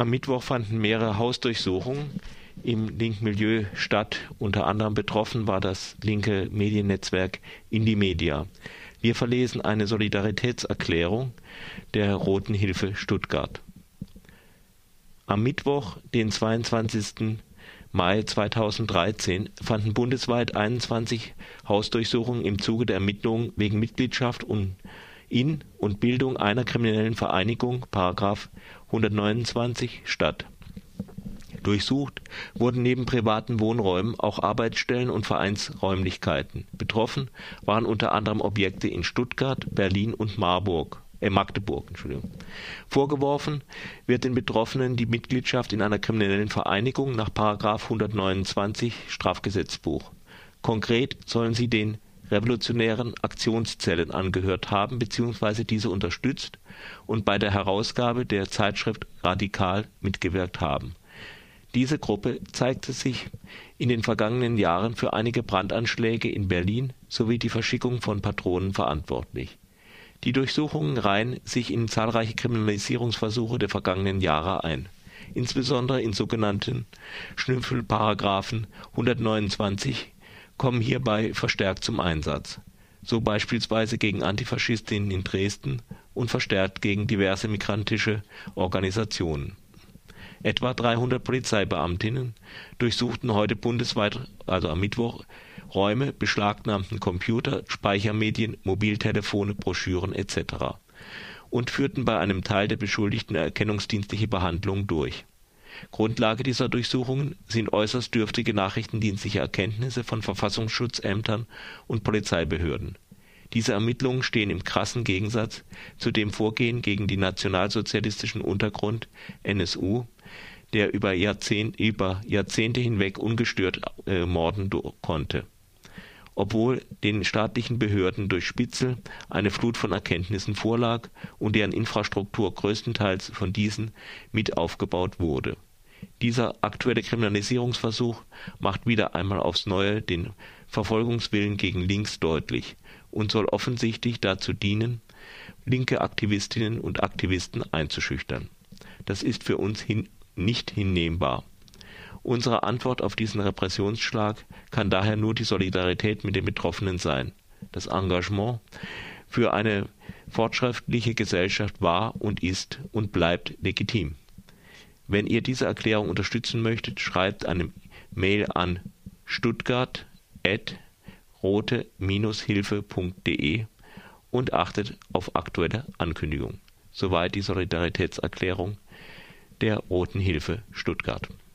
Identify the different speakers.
Speaker 1: Am Mittwoch fanden mehrere Hausdurchsuchungen im linken Milieu statt. Unter anderem betroffen war das linke Mediennetzwerk Indymedia. Wir verlesen eine Solidaritätserklärung der Roten Hilfe Stuttgart. Am Mittwoch, den 22. Mai 2013, fanden bundesweit 21 Hausdurchsuchungen im Zuge der Ermittlungen wegen Mitgliedschaft in und Bildung einer kriminellen Vereinigung § 129 statt. Durchsucht wurden neben privaten Wohnräumen auch Arbeitsstellen und Vereinsräumlichkeiten. Betroffen waren unter anderem Objekte in Stuttgart, Berlin und Magdeburg. Vorgeworfen wird den Betroffenen die Mitgliedschaft in einer kriminellen Vereinigung nach § 129 Strafgesetzbuch. Konkret sollen sie den Revolutionären Aktionszellen angehört haben bzw. diese unterstützt und bei der Herausgabe der Zeitschrift Radikal mitgewirkt haben. Diese Gruppe zeigte sich in den vergangenen Jahren für einige Brandanschläge in Berlin sowie die Verschickung von Patronen verantwortlich. Die Durchsuchungen reihen sich in zahlreiche Kriminalisierungsversuche der vergangenen Jahre ein. Insbesondere in sogenannten Schnüffelparagraphen 129 kommen hierbei verstärkt zum Einsatz. So beispielsweise gegen Antifaschistinnen in Dresden und verstärkt gegen diverse migrantische Organisationen. Etwa 300 Polizeibeamtinnen durchsuchten heute bundesweit, also am Mittwoch, Räume, beschlagnahmten Computer, Speichermedien, Mobiltelefone, Broschüren etc. und führten bei einem Teil der Beschuldigten erkennungsdienstliche Behandlungen durch. Grundlage dieser Durchsuchungen sind äußerst dürftige nachrichtendienstliche Erkenntnisse von Verfassungsschutzämtern und Polizeibehörden. Diese Ermittlungen stehen im krassen Gegensatz zu dem Vorgehen gegen den nationalsozialistischen Untergrund NSU, der über Jahrzehnte hinweg ungestört morden konnte. Obwohl den staatlichen Behörden durch Spitzel eine Flut von Erkenntnissen vorlag und deren Infrastruktur größtenteils von diesen mit aufgebaut wurde. Dieser aktuelle Kriminalisierungsversuch macht wieder einmal aufs Neue den Verfolgungswillen gegen Links deutlich und soll offensichtlich dazu dienen, linke Aktivistinnen und Aktivisten einzuschüchtern. Das ist für uns nicht hinnehmbar. Unsere Antwort auf diesen Repressionsschlag kann daher nur die Solidarität mit den Betroffenen sein. Das Engagement für eine fortschrittliche Gesellschaft war und ist und bleibt legitim. Wenn ihr diese Erklärung unterstützen möchtet, schreibt eine Mail an stuttgart@rote-hilfe.de und achtet auf aktuelle Ankündigungen. Soweit die Solidaritätserklärung der Roten Hilfe Stuttgart.